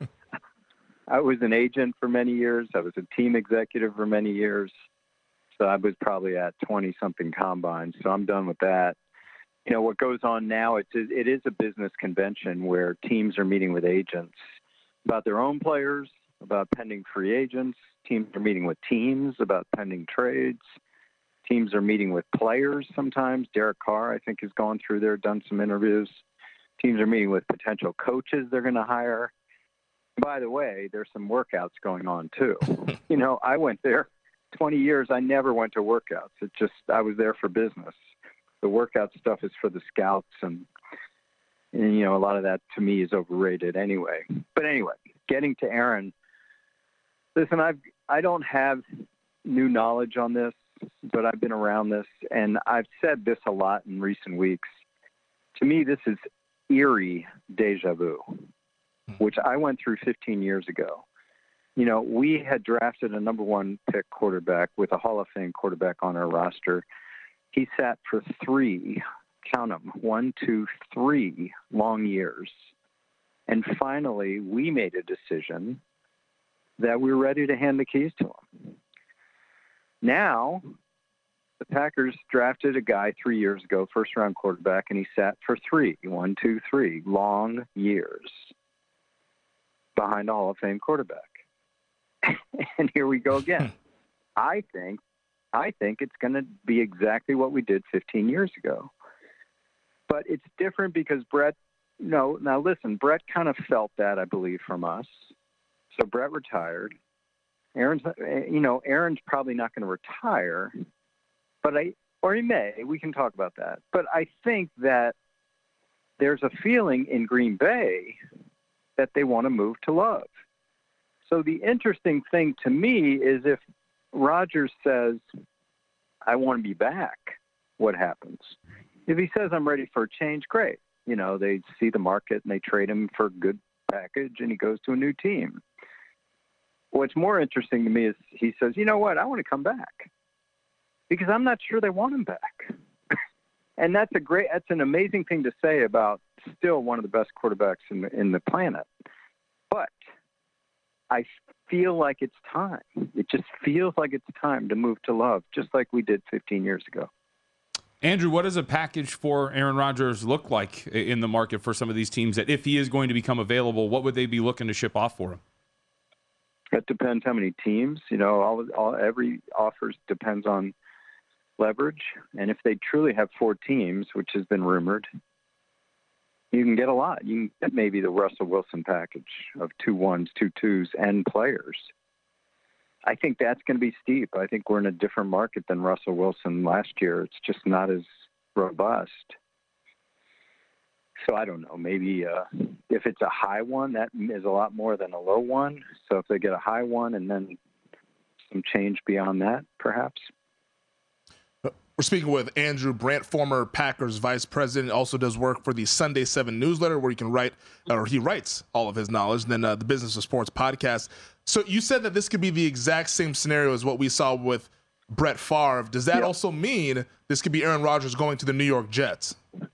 I was an agent for many years. I was a team executive for many years. So I was probably at 20-something Combines. So I'm done with that. You know, what goes on now, it is a business convention where teams are meeting with agents about their own players, about pending free agents. Teams are meeting with teams about pending trades. Teams are meeting with players sometimes. Derek Carr, I think, has gone through there, done some interviews. Teams are meeting with potential coaches they're going to hire. By the way, there's some workouts going on, too. You know, I went there 20 years. I never went to workouts. I was there for business. The workout stuff is for the scouts, and you know, a lot of that to me is overrated anyway. But anyway, getting to Aaron, listen, I don't have new knowledge on this, but I've been around this, and I've said this a lot in recent weeks. To me, this is eerie deja vu, which I went through 15 years ago. You know, we had drafted a number 1 pick quarterback with a Hall of Fame quarterback on our roster. He sat for 3, count them, 1, 2, 3 long years. And finally, we made a decision that we were ready to hand the keys to him. Now, the Packers drafted a guy 3 years ago, first-round quarterback, and he sat for 3, 1, 2, 3 long years behind a Hall of Fame quarterback. And here we go again. I think it's going to be exactly what we did 15 years ago. But it's different because Brett kind of felt that, I believe, from us. So Brett retired. Aaron's probably not going to retire, or he may. We can talk about that. But I think that there's a feeling in Green Bay that they want to move to Love. So the interesting thing to me is if Rodgers says, I want to be back, what happens? If he says, I'm ready for a change, great. You know, they see the market and they trade him for a good package and he goes to a new team. What's more interesting to me is he says, you know what, I want to come back because I'm not sure they want him back. And that's an amazing thing to say about still one of the best quarterbacks in the planet. But I feel like it's time. It just feels like it's time to move to Love, just like we did 15 years ago. Andrew, what does a package for Aaron Rodgers look like in the market for some of these teams that if he is going to become available, what would they be looking to ship off for him? It depends how many teams. Every offer depends on leverage. And if they truly have 4 teams, which has been rumored, you can get a lot. You can get maybe the Russell Wilson package of 2 1s, 2 2s, and players. I think that's going to be steep. I think we're in a different market than Russell Wilson last year. It's just not as robust. So I don't know. Maybe if it's a high one, that is a lot more than a low one. So if they get a high one and then some change beyond that, perhaps. We're speaking with Andrew Brandt, former Packers vice president, also does work for the Sunday 7 newsletter where he writes all of his knowledge, and then the Business of Sports podcast. So you said that this could be the exact same scenario as what we saw with Brett Favre. Does that also mean this could be Aaron Rodgers going to the New York Jets?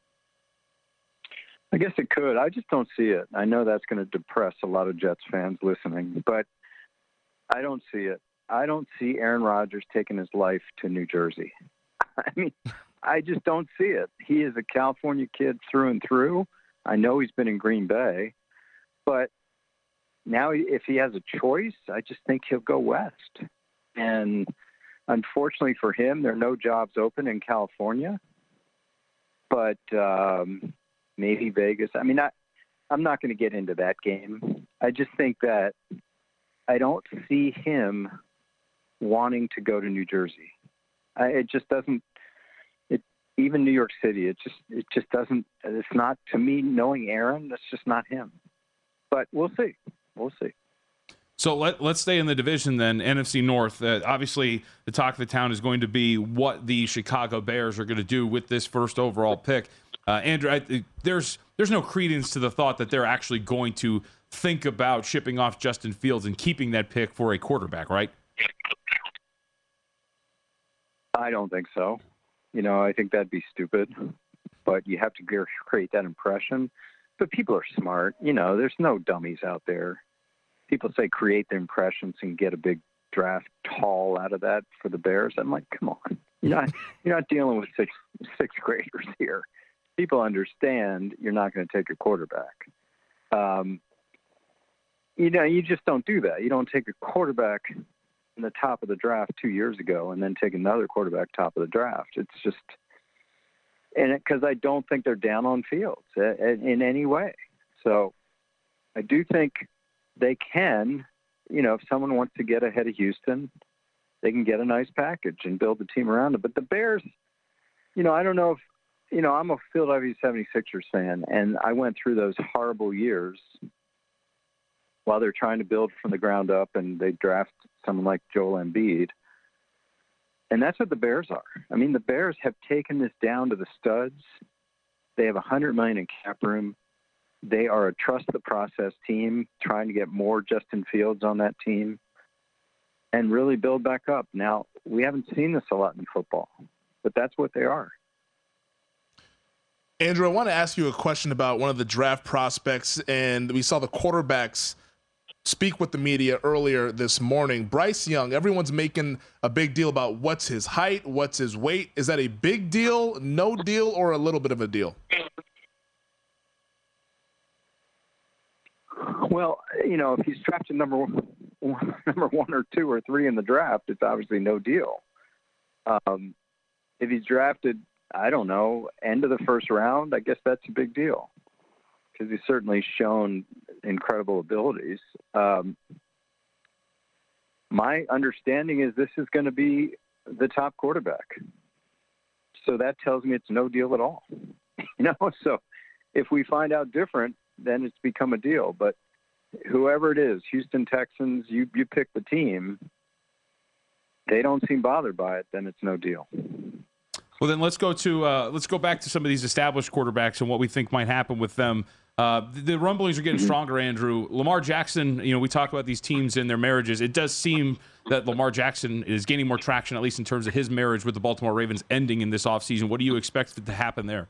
I guess it could. I just don't see it. I know that's going to depress a lot of Jets fans listening, but I don't see it. I don't see Aaron Rodgers taking his life to New Jersey. I mean, I just don't see it. He is a California kid through and through. I know he's been in Green Bay, but now if he has a choice, I just think he'll go west. And unfortunately for him, there are no jobs open in California, but maybe Vegas. I mean, I'm not going to get into that game. I just think that I don't see him wanting to go to New Jersey. It just doesn't. Even New York City, it just doesn't. It's not, to me, knowing Aaron, that's just not him. But we'll see. We'll see. So let's stay in the division then, NFC North. Obviously, the talk of the town is going to be what the Chicago Bears are going to do with this first overall pick. Andrew, there's no credence to the thought that they're actually going to think about shipping off Justin Fields and keeping that pick for a quarterback, right? I don't think so. I think that'd be stupid. But you have to create that impression. But people are smart. There's no dummies out there. People say create the impressions and get a big draft haul out of that for the Bears. I'm like, come on. You're not dealing with sixth graders here. People understand you're not going to take a quarterback. You just don't do that. You don't take a quarterback in the top of the draft 2 years ago and then take another quarterback top of the draft. It's just, because I don't think they're down on Fields in any way. So I do think they can, if someone wants to get ahead of Houston, they can get a nice package and build the team around it. But the Bears, I don't know if, I'm a Philadelphia 76ers fan, and I went through those horrible years while they're trying to build from the ground up, and they draft someone like Joel Embiid. And that's what the Bears are. I mean, the Bears have taken this down to the studs. They have $100 million in cap room. They are a trust the process team, trying to get more Justin Fields on that team and really build back up. Now, we haven't seen this a lot in football, but that's what they are. Andrew, I want to ask you a question about one of the draft prospects, and we saw the quarterbacks speak with the media earlier this morning. Bryce Young, everyone's making a big deal about what's his height, what's his weight. Is that a big deal, no deal, or a little bit of a deal? Well, if he's drafted number one or two or three in the draft, it's obviously no deal. If he's drafted, I don't know, end of the first round, I guess that's a big deal because he's certainly shown incredible abilities. My understanding is this is going to be the top quarterback. So that tells me it's no deal at all. So if we find out different, then it's become a deal. But whoever it is, Houston Texans, you pick the team, they don't seem bothered by it, then it's no deal. Well, then let's go back to some of these established quarterbacks and what we think might happen with them The rumblings are getting stronger, Andrew. Lamar Jackson, we talk about these teams and their marriages. It does seem that Lamar Jackson is gaining more traction, at least in terms of his marriage with the Baltimore Ravens ending in this offseason. What do you expect to happen there?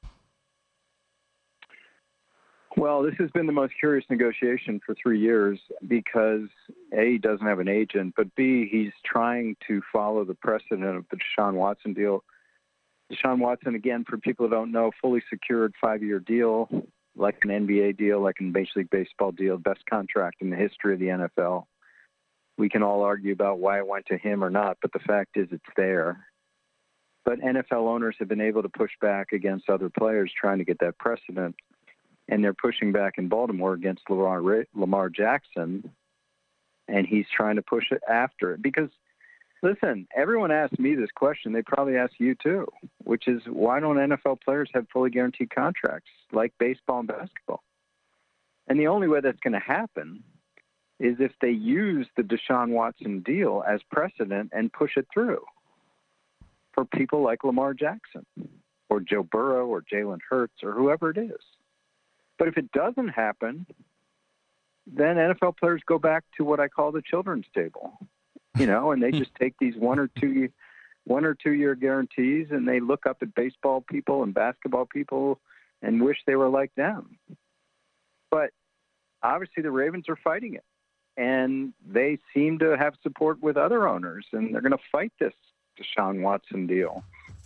Well, this has been the most curious negotiation for 3 years because A, he doesn't have an agent, but B, he's trying to follow the precedent of the Deshaun Watson deal. Deshaun Watson, again, for people who don't know, fully secured 5-year deal, like an NBA deal, like a Major League Baseball deal, best contract in the history of the NFL. We can all argue about why it went to him or not, but the fact is it's there. But NFL owners have been able to push back against other players trying to get that precedent. And they're pushing back in Baltimore against Lamar Jackson, and he's trying to push it after it. Because, listen, everyone asked me this question. They probably asked you too, which is why don't NFL players have fully guaranteed contracts like baseball and basketball? And the only way that's going to happen is if they use the Deshaun Watson deal as precedent and push it through for people like Lamar Jackson or Joe Burrow or Jalen Hurts or whoever it is. But if it doesn't happen, then NFL players go back to what I call the children's table, and they just take these 1 or 2 year guarantees and they look up at baseball people and basketball people and wish they were like them. But obviously the Ravens are fighting it, and they seem to have support with other owners, and they're going to fight this Deshaun Watson deal.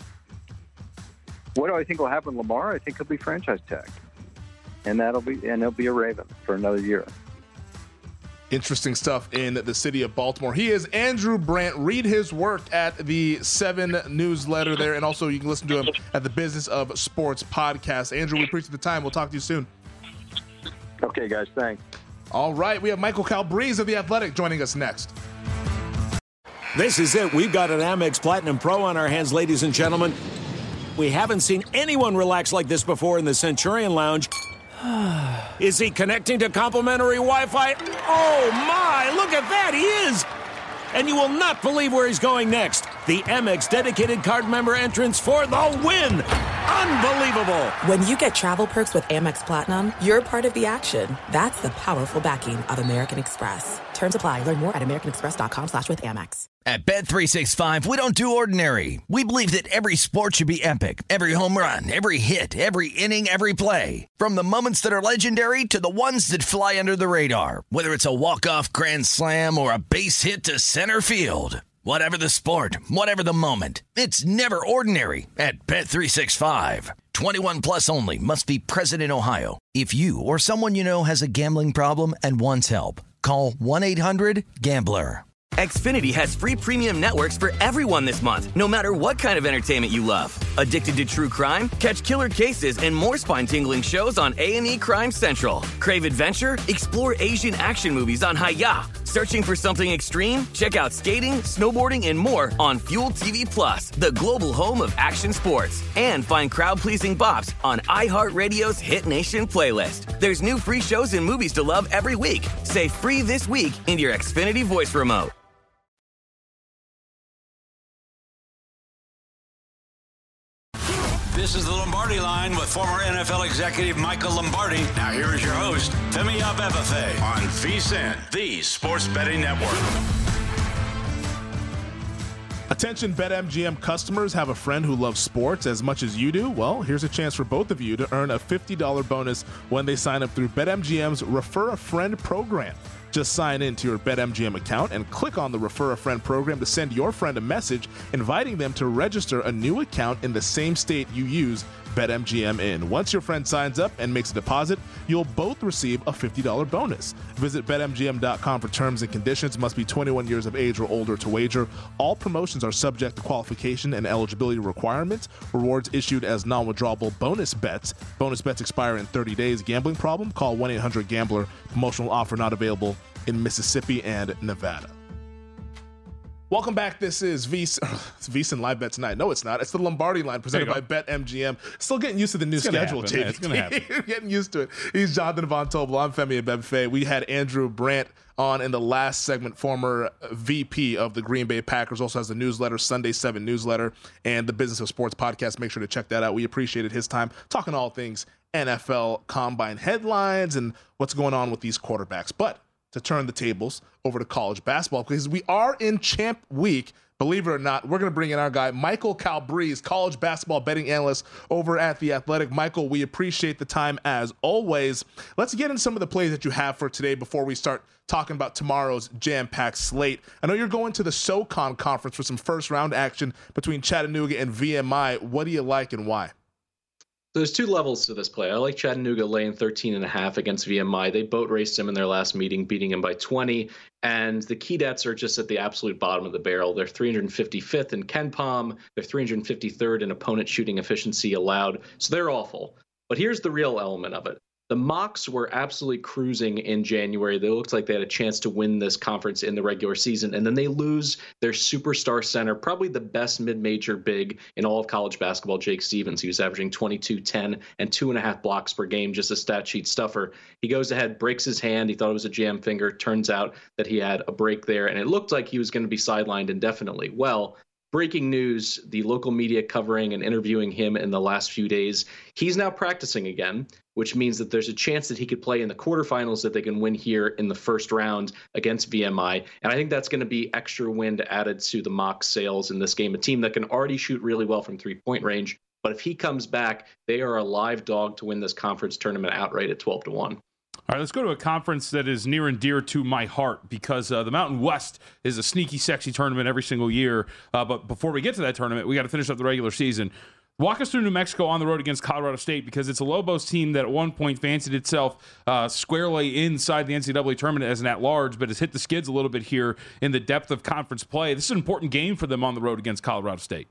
What do I think will happen to Lamar? I think he'll be franchise tagged. And he'll be a Raven for another year. Interesting stuff in the city of Baltimore. He is Andrew Brandt. Read his work at the 7 newsletter there, and also you can listen to him at the Business of Sports podcast. Andrew, we appreciate the time. We'll talk to you soon. Okay, guys. Thanks. All right. We have Michael Calabrese of The Athletic joining us next. This is it. We've got an Amex Platinum Pro on our hands, ladies and gentlemen. We haven't seen anyone relax like this before in the Centurion Lounge. Is he connecting to complimentary Wi-Fi? Oh, my! Look at that! He is! And you will not believe where he's going next. The Amex dedicated card member entrance for the win! Unbelievable! When you get travel perks with Amex Platinum, you're part of the action. That's the powerful backing of American Express. Terms apply. Learn more at americanexpress.com/withAmex. At Bet365, we don't do ordinary. We believe that every sport should be epic. Every home run, every hit, every inning, every play. From the moments that are legendary to the ones that fly under the radar. Whether it's a walk-off grand slam or a base hit to center field. Whatever the sport, whatever the moment. It's never ordinary at Bet365. 21 plus only. Must be present in Ohio. If you or someone you know has a gambling problem and wants help, call 1-800-GAMBLER. Xfinity has free premium networks for everyone this month, no matter what kind of entertainment you love. Addicted to true crime? Catch killer cases and more spine-tingling shows on A&E Crime Central. Crave adventure? Explore Asian action movies on Hi-YAH. Searching for something extreme? Check out skating, snowboarding, and more on Fuel TV Plus, the global home of action sports. And find crowd-pleasing bops on iHeartRadio's Hit Nation playlist. There's new free shows and movies to love every week. Say free this week in your Xfinity voice remote. This is the Lombardi Line with former NFL executive Michael Lombardi. Now here is your host, Femi Abebefe, on VSiN, the Sports Betting Network. Attention BetMGM customers, have a friend who loves sports as much as you do? Well, here's a chance for both of you to earn a $50 bonus when they sign up through BetMGM's Refer a Friend program. Just sign in to your BetMGM account and click on the Refer a Friend program to send your friend a message inviting them to register a new account in the same state you use BetMGM in. Once your friend signs up and makes a deposit, you'll both receive a $50 bonus. Visit BetMGM.com for terms and conditions. Must be 21 years of age or older to wager. All promotions are subject to qualification and eligibility requirements. Rewards issued as non-withdrawable bonus bets. Bonus bets expire in 30 days. Gambling problem? Call 1-800-GAMBLER. Promotional offer not available in Mississippi and Nevada. Welcome back. This is VSiN Live Bet Tonight. No, it's not. It's the Lombardi Line presented by BetMGM. Still getting used to the new schedule, JVT. It's going to happen. Getting used to it. He's Jonathan Von Tobel. I'm Femi Abebefe. We had Andrew Brandt on in the last segment, former VP of the Green Bay Packers. Also has the newsletter, Sunday 7 newsletter, and the Business of Sports podcast. Make sure to check that out. We appreciated his time talking all things NFL Combine headlines and what's going on with these quarterbacks. But to turn the tables over to college basketball, because we are in Champ Week. Believe it or not, we're going to bring in our guy, Michael Calabrese, college basketball betting analyst over at The Athletic. Michael, we appreciate the time as always. Let's get into some of the plays that you have for today before we start talking about tomorrow's jam-packed slate. I know you're going to the SoCon conference for some first-round action between Chattanooga and VMI. What do you like and why? There's two levels to this play. I like Chattanooga laying 13.5 against VMI. They boat raced him in their last meeting, beating him by 20. And the Keydets are just at the absolute bottom of the barrel. They're 355th in KenPom. They're 353rd in opponent shooting efficiency allowed. So they're awful. But here's the real element of it. The Mocs were absolutely cruising in January. They looked like they had a chance to win this conference in the regular season, and then they lose their superstar center, probably the best mid-major big in all of college basketball, Jake Stevens. He was averaging 22, 10, and 2.5 blocks per game, just a stat sheet stuffer. He goes ahead, breaks his hand. He thought it was a jam finger. Turns out that he had a break there, and it looked like he was going to be sidelined indefinitely. Well, breaking news, the local media covering and interviewing him in the last few days, he's now practicing again, which means that there's a chance that he could play in the quarterfinals that they can win here in the first round against VMI. And I think that's going to be extra wind added to the Mocs sales in this game, a team that can already shoot really well from three-point range. But if he comes back, they are a live dog to win this conference tournament outright at 12-1. All right, let's go to a conference that is near and dear to my heart because the Mountain West is a sneaky, sexy tournament every single year. But before we get to that tournament, we got to finish up the regular season. Walk us through New Mexico on the road against Colorado State because it's a Lobos team that at one point fancied itself squarely inside the NCAA tournament as an at-large, but has hit the skids a little bit here in the depth of conference play. This is an important game for them on the road against Colorado State.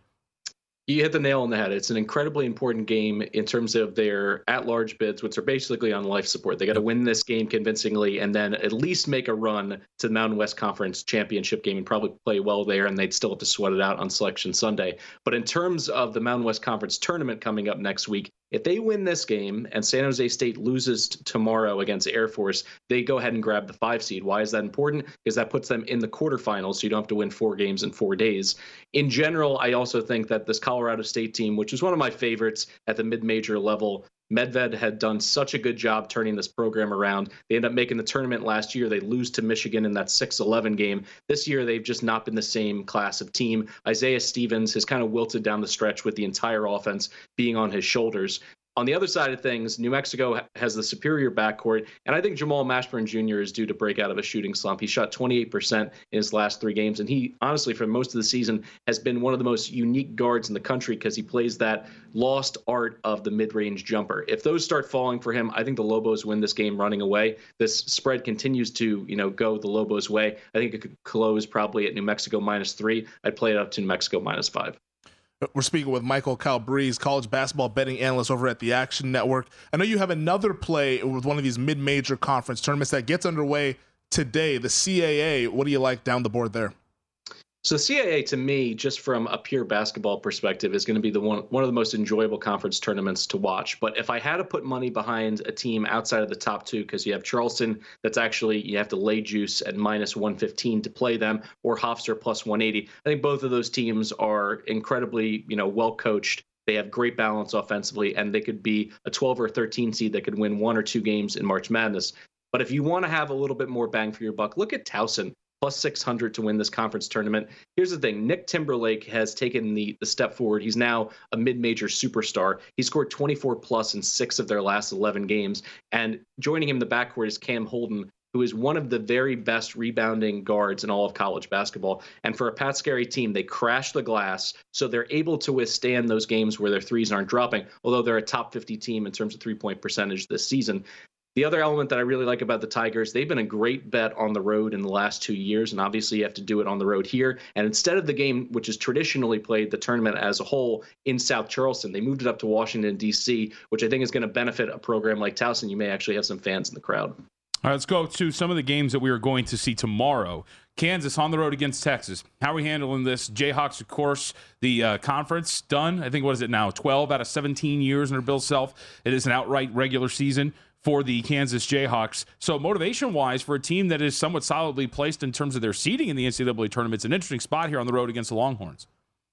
You hit the nail on the head. It's an incredibly important game in terms of their at-large bids, which are basically on life support. They got to win this game convincingly and then at least make a run to the Mountain West Conference championship game and probably play well there, and they'd still have to sweat it out on Selection Sunday. But in terms of the Mountain West Conference tournament coming up next week, if they win this game and San Jose State loses tomorrow against Air Force, they go ahead and grab the 5 seed. Why is that important? Because that puts them in the quarterfinals, so you don't have to win 4 games in 4 days. In general, I also think that this Colorado State team, which is one of my favorites at the mid-major level, Medved had done such a good job turning this program around. They ended up making the tournament last year. They lose to Michigan in that 6-11 game. This year, they've just not been the same class of team. Isaiah Stevens has kind of wilted down the stretch with the entire offense being on his shoulders. On the other side of things, New Mexico has the superior backcourt, and I think Jamal Mashburn Jr. is due to break out of a shooting slump. He shot 28% in his last 3 games, and he, honestly, for most of the season, has been one of the most unique guards in the country because he plays that lost art of the mid-range jumper. If those start falling for him, I think the Lobos win this game running away. This spread continues to, go the Lobos' way. I think it could close probably at New Mexico -3. I'd play it up to New Mexico -5. We're speaking with Michael Calabrese, college basketball betting analyst over at the Action Network. I know you have another play with one of these mid-major conference tournaments that gets underway today, the CAA. What do you like down the board there? So CAA, to me, just from a pure basketball perspective, is going to be one of the most enjoyable conference tournaments to watch. But if I had to put money behind a team outside of the top 2, because you have Charleston, that's actually, you have to lay juice at -115 to play them, or Hofstra +180. I think both of those teams are incredibly, well coached. They have great balance offensively, and they could be a 12 or 13 seed that could win 1 or 2 games in March Madness. But if you want to have a little bit more bang for your buck, look at Towson. +600 to win this conference tournament. Here's the thing. Nick Timberlake has taken the step forward. He's now a mid-major superstar. He scored 24+ in 6 of their last 11 games. And joining him in the backcourt is Cam Holden, who is one of the very best rebounding guards in all of college basketball. And for a Pat Scarry team, they crash the glass, so they're able to withstand those games where their threes aren't dropping, although they're a top 50 team in terms of three-point percentage this season. The other element that I really like about the Tigers, they've been a great bet on the road in the last 2 years, and obviously you have to do it on the road here. And instead of the game, which is traditionally played, the tournament as a whole in South Charleston, they moved it up to Washington, D.C., which I think is going to benefit a program like Towson. You may actually have some fans in the crowd. All right, let's go to some of the games that we are going to see tomorrow. Kansas on the road against Texas. How are we handling this? Jayhawks, of course, the conference done. I think, what is it now? 12 out of 17 years under Bill Self. It is an outright regular season for the Kansas Jayhawks. So motivation-wise, for a team that is somewhat solidly placed in terms of their seeding in the NCAA tournament, it's an interesting spot here on the road against the Longhorns.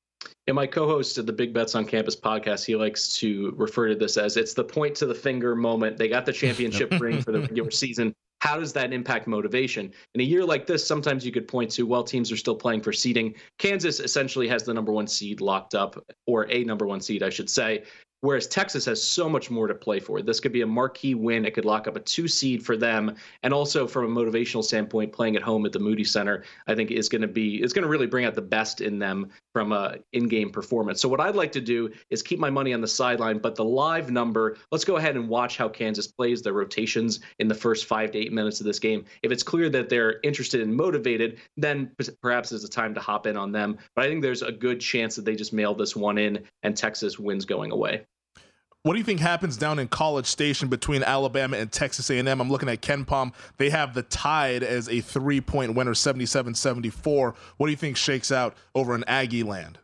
And my co-host of the Big Bets on Campus podcast, he likes to refer to this as it's the point to the finger moment. They got the championship ring for the regular season. How does that impact motivation? In a year like this, sometimes you could point to, well, teams are still playing for seeding. Kansas essentially has the number one seed locked up, or a number one seed, I should say. Whereas Texas has so much more to play for. This could be a marquee win. It could lock up a 2 seed for them. And also from a motivational standpoint, playing at home at the Moody Center, I think it's going to really bring out the best in them from a in-game performance. So what I'd like to do is keep my money on the sideline, but the live number, let's go ahead and watch how Kansas plays their rotations in the first 5 to 8 minutes of this game. If it's clear that they're interested and motivated, then perhaps it's a time to hop in on them. But I think there's a good chance that they just mail this one in and Texas wins going away. What do you think happens down in College Station between Alabama and Texas A&M? I'm looking at KenPom. They have the Tide as a 3-point winner, 77-74. What do you think shakes out over in Aggie land?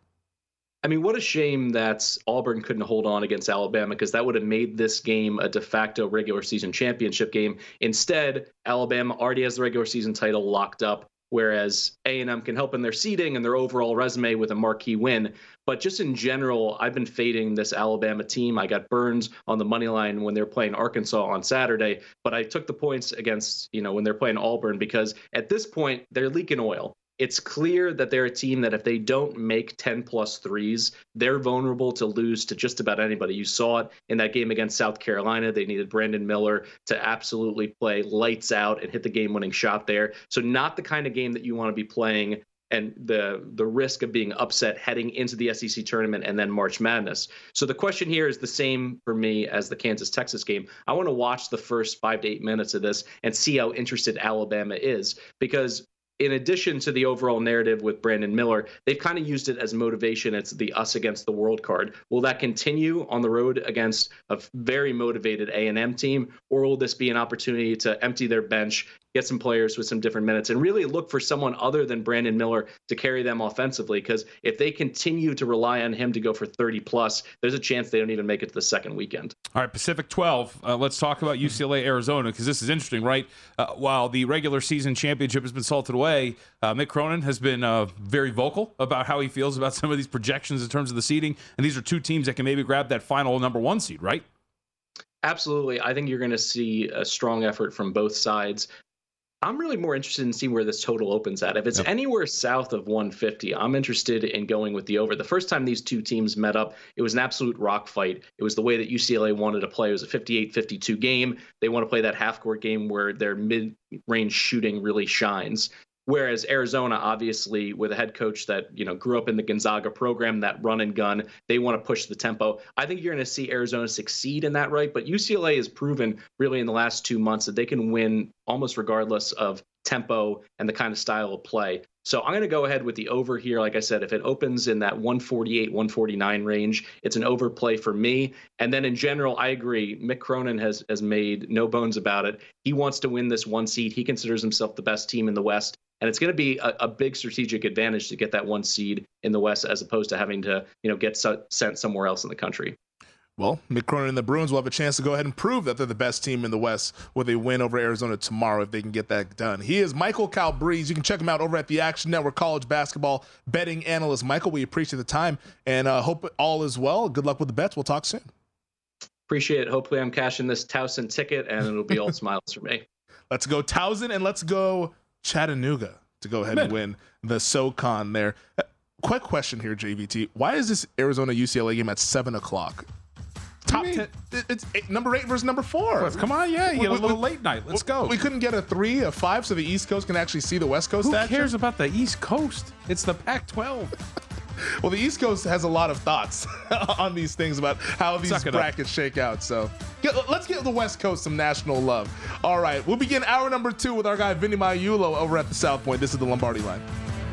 I mean, what a shame that Auburn couldn't hold on against Alabama, because that would have made this game a de facto regular season championship game. Instead, Alabama already has the regular season title locked up, whereas A&M can help in their seeding and their overall resume with a marquee win. But just in general, I've been fading this Alabama team. I got Burns on the money line when they're playing Arkansas on Saturday, but I took the points against, when they're playing Auburn, because at this point, they're leaking oil. It's clear that they're a team that if they don't make 10-plus threes, they're vulnerable to lose to just about anybody. You saw it in that game against South Carolina. They needed Brandon Miller to absolutely play lights out and hit the game-winning shot there. So not the kind of game that you want to be playing, and the risk of being upset heading into the SEC tournament and then March Madness. So the question here is the same for me as the Kansas-Texas game. I want to watch the first 5 to 8 minutes of this and see how interested Alabama is, because in addition to the overall narrative with Brandon Miller, they've kind of used it as motivation. It's the us against the world card. Will that continue on the road against a very motivated A&M team, or will this be an opportunity to empty their bench, get some players with some different minutes, and really look for someone other than Brandon Miller to carry them offensively? Because if they continue to rely on him to go for 30-plus, there's a chance they don't even make it to the second weekend. All right, Pacific 12. Let's talk about UCLA, Arizona, because this is interesting, right? While the regular season championship has been salted away, Mick Cronin has been very vocal about how he feels about some of these projections in terms of the seeding, and these are two teams that can maybe grab that final number one seed, right? Absolutely. I think you're going to see a strong effort from both sides. I'm really more interested in seeing where this total opens at. If it's anywhere south of 150, I'm interested in going with the over. The first time these two teams met up, it was an absolute rock fight. It was the way that UCLA wanted to play. It was a 58-52 game. They want to play that half-court game where their mid-range shooting really shines. Whereas Arizona, obviously, with a head coach that, grew up in the Gonzaga program, that run and gun, they want to push the tempo. I think you're going to see Arizona succeed in that, right? But UCLA has proven really in the last 2 months that they can win almost regardless of tempo and the kind of style of play. So I'm going to go ahead with the over here. Like I said, if it opens in that 148, 149 range, it's an overplay for me. And then in general, I agree. Mick Cronin has made no bones about it. He wants to win this one seed. He considers himself the best team in the West. And it's going to be a big strategic advantage to get that one seed in the West, as opposed to having to, get sent somewhere else in the country. Well, Mick Cronin and the Bruins will have a chance to go ahead and prove that they're the best team in the West with a win over Arizona tomorrow if they can get that done. He is Michael Calabrese. You can check him out over at the Action Network College Basketball Betting Analyst. Michael, we appreciate the time and hope all is well. Good luck with the bets. We'll talk soon. Appreciate it. Hopefully I'm cashing this Towson ticket and it'll be all smiles for me. Let's go Towson and let's go Chattanooga to go ahead and win the SoCon there. Quick question here, JVT. Why is this Arizona UCLA game at 7 o'clock? Top 10. It's number 8 versus number 4. Come on, yeah. You get a little late night. Let's go. We couldn't get a 3, a 5, so the East Coast can actually see the West Coast Who action? cares about the East Coast? It's the Pac-12. Well, the East Coast has a lot of thoughts on these things about how these brackets shake out. So let's give the West Coast some national love. All right, we'll begin hour number 2 with our guy Vinny Maiulo over at the South Point. This is the Lombardi Line.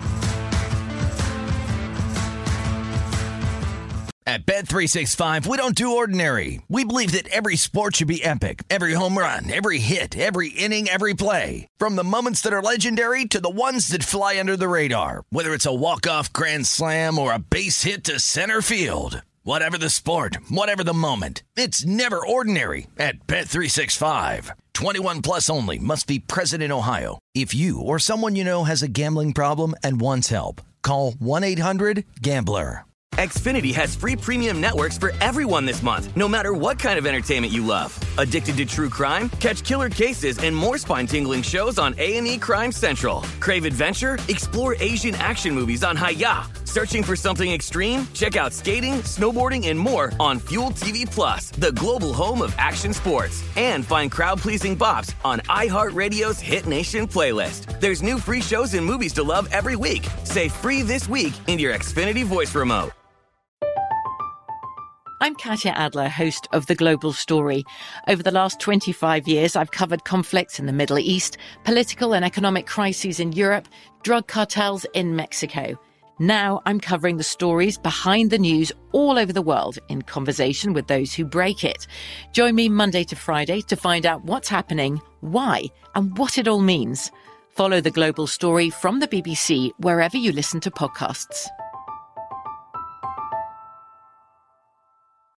At Bet365, we don't do ordinary. We believe that every sport should be epic. Every home run, every hit, every inning, every play. From the moments that are legendary to the ones that fly under the radar. Whether it's a walk-off grand slam or a base hit to center field. Whatever the sport, whatever the moment. It's never ordinary at Bet365. 21 plus only. Must be present in Ohio. If you or someone you know has a gambling problem and wants help, call 1-800-GAMBLER. Xfinity has free premium networks for everyone this month, no matter what kind of entertainment you love. Addicted to true crime? Catch killer cases and more spine-tingling shows on A&E Crime Central. Crave adventure? Explore Asian action movies on Hi-YAH. Searching for something extreme? Check out skating, snowboarding, and more on Fuel TV Plus, the global home of action sports. And find crowd-pleasing bops on iHeartRadio's Hit Nation playlist. There's new free shows and movies to love every week. Say free this week in your Xfinity voice remote. I'm Katya Adler, host of The Global Story. Over the last 25 years, I've covered conflicts in the Middle East, political and economic crises in Europe, drug cartels in Mexico. Now I'm covering the stories behind the news all over the world in conversation with those who break it. Join me Monday to Friday to find out what's happening, why, and what it all means. Follow The Global Story from the BBC wherever you listen to podcasts.